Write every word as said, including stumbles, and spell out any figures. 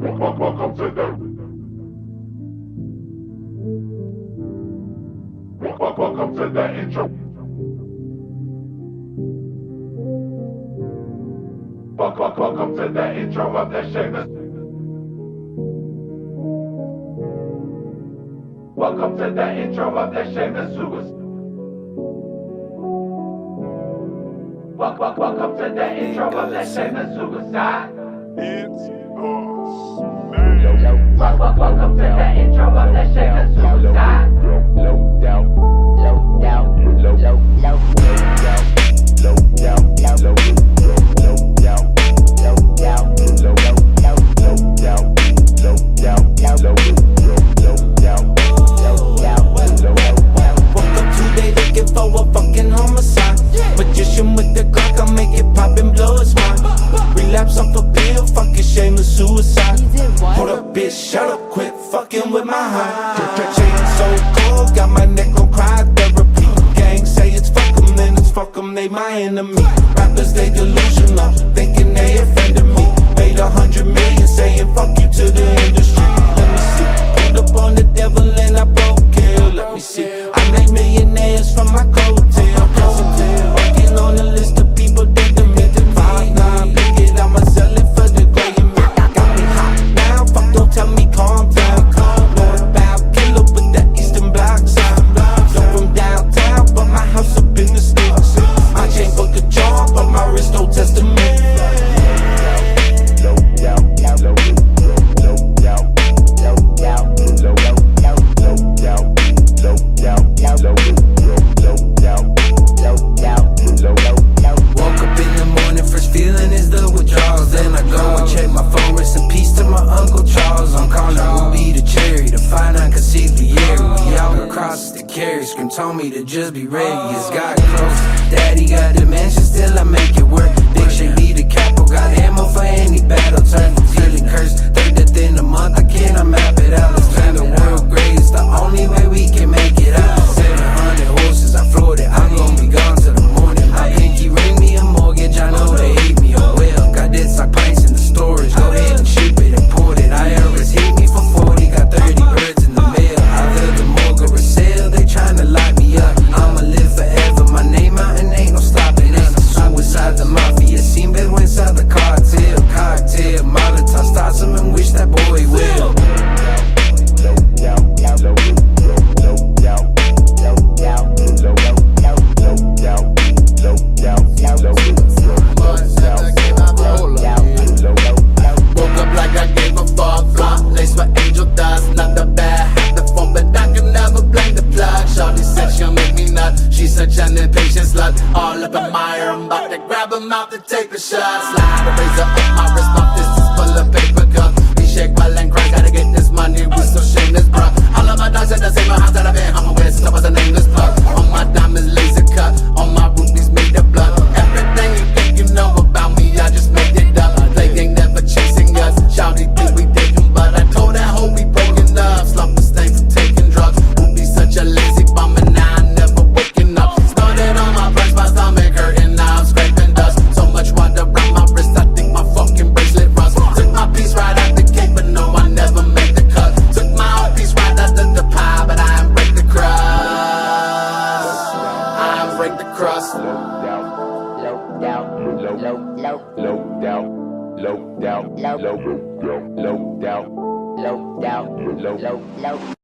Welcome to the Welcome to the intro. Welcome to the intro of the Shameless. Welcome to the intro of the Shameless Suicide. Welcome to the intro of the Shameless Suicide. It's us, man. Welcome to the intro of the Shameless Suicide. Low down, low down, low, low, low, low down, low down, low, low down, low down, low, low, low down, low down, low, low down, low down, low. Woke up today looking for a fucking homicide. Magician with the Glock, I make it pop and blow his mind. Relapse off a pill, fucking shameless suicide. Hold up, bitch, shut up, quit fucking with my high. Chain so cold, got my neck on cry therapy. Gang say it's fuck 'em, then it's fuck 'em, they my enemy. Rappers, they delusional, thinking they offended me. Made a hundred million saying fuck you to the industry. Let me see, pulled up on the devil and I broke kill. Let me see, I made millionaires from my coattail. Working on a list of people that demented me. Five nine, pick it, I'ma sell it for the gray and me. Got me hot now, fuck, don't tell me calm down. Northbound killer with the eastern block sign. Don't from downtown, but my house up in the sticks. My chain book a jar, but my wrist don't testament. Low down, low, low down, low down, low, low down, low down, low, low down, low down, low, low. Woke up in the morning, first feeling is the withdrawals. Then I go and check my phone, rest in peace to my Uncle Charles. I'm calling Ruby the Cherry to find out consigliere. We out across the carry, Scream told me to just be ready. It's got close, daddy got dementia, still I make it work. Big shake lead the capo, got ammo for any battle. Turn feeling cursed, thirtieth in the month, I cannot map it out. Let's plan the world great, it's the only way we can make it out. Seven hundred horses, I floored it, I'm gonna be gone till the morning. My pinky ring me a mortgage, I know they hate me, oh well. Got this like pints in the storage, go ahead and ship it, import it. I R S hit me for forty, got thirty birds in the mail. Either the morgue or a sale, they tryna lock me up. I'ma live forever, my name out and ain't no stopping us. Suicide, the mafia scene, but when inside the cartel. Cocktail, Molotov, start some and wish that boy will. Low down, low, low down, low down, low, low down, low down, low, Woke up like I gave a fuck, fuck. Lace for angel dust, not the bad, half the phone, but I can never blame the plug. Shawty said she'll make me nut, she's such an impatient slut. All up in my ear, I'm about to grab him out to take a shot. Slide a razor up my wrist, my fist is full of paper cups. We shake while and cry, gotta get this money, we so shameless, bruh. All of my dogs at the same house that I've been hung with since I was a nameless plug. All my diamonds laser cut, all my rubies made of blood. Everything you think you know about me, I just made it up. Play gang never chasing us, shawty think we dating, but I told that hoe we broken up. Slump the stain for taking drugs, would be such a lazy bum and now I'm never waking up. Started on my breast, my stomach hurting, now I'm scraping dust. So much water around my wrist, I think my fucking bracelet rust. Took my piece right out the cake, but no, I never made the cut. Took my own piece right out of the pie, but I ain't break the crust. I ain't break the crust. low down, low down, low, low, low, low down, low down, low, low down, low down, low down, low, low.